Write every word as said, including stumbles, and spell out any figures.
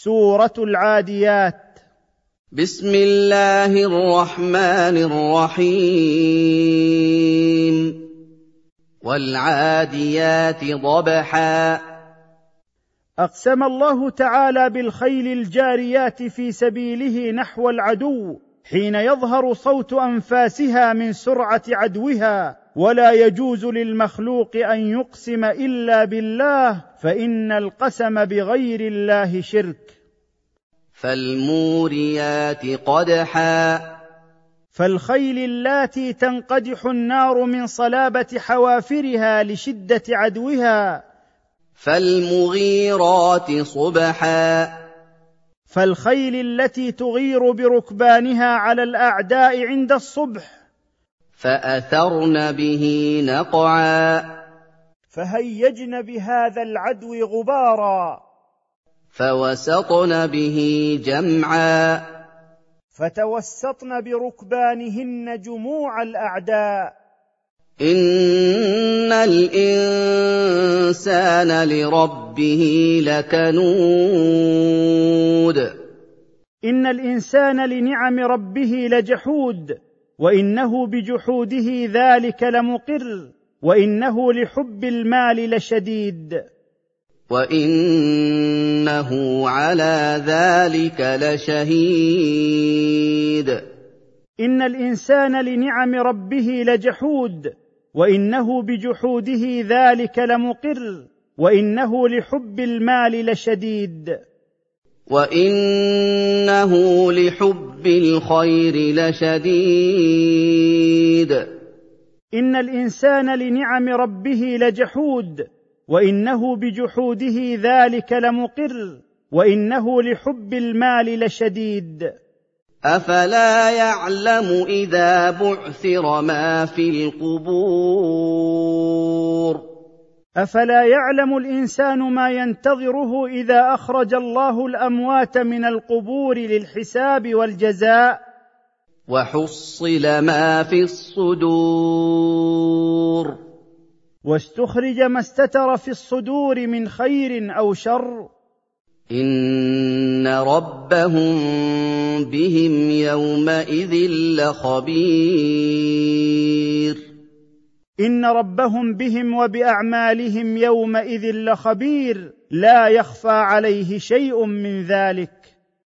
سورة العاديات. بسم الله الرحمن الرحيم. والعاديات ضبحا. أقسم الله تعالى بالخيل الجاريات في سبيله نحو العدو حين يظهر صوت أنفاسها من سرعة عدوها، ولا يجوز للمخلوق أن يقسم إلا بالله، فإن القسم بغير الله شرك. فالموريات قدحا. فالخيل اللاتي تنقدح النار من صلابة حوافرها لشدة عدوها. فالمغيرات صبحا. فالخيل التي تغير بركبانها على الأعداء عند الصبح. فأثرن به نقعا. فهيجن بهذا العدو غبارا. فوسطن به جمعا. فتوسطن بركبانهن جموع الأعداء. إن الإنسان لربه لكنود. إن الإنسان لنعم ربه لجحود، وإنه بجحوده ذلك لمقر، وإنه لحب المال لشديد. وإنه على ذلك لشهيد. إن الإنسان لنعم ربه لجحود، وإنه بجحوده ذلك لمقر، وإنه لحب المال لشديد. وإنه لحب الخير لشديد. إن الإنسان لنعم ربه لجحود، وإنه بجحوده ذلك لمقر، وإنه لحب المال لشديد. أفلا يعلم إذا بعثر ما في القبور. أفلا يعلم الإنسان ما ينتظره إذا أخرج الله الأموات من القبور للحساب والجزاء. وحصل ما في الصدور. واستخرج ما استتر في الصدور من خير أو شر. إن ربهم بهم يومئذ لخبير. إن ربهم بهم وبأعمالهم يومئذ لخبير، لا يخفى عليه شيء من ذلك.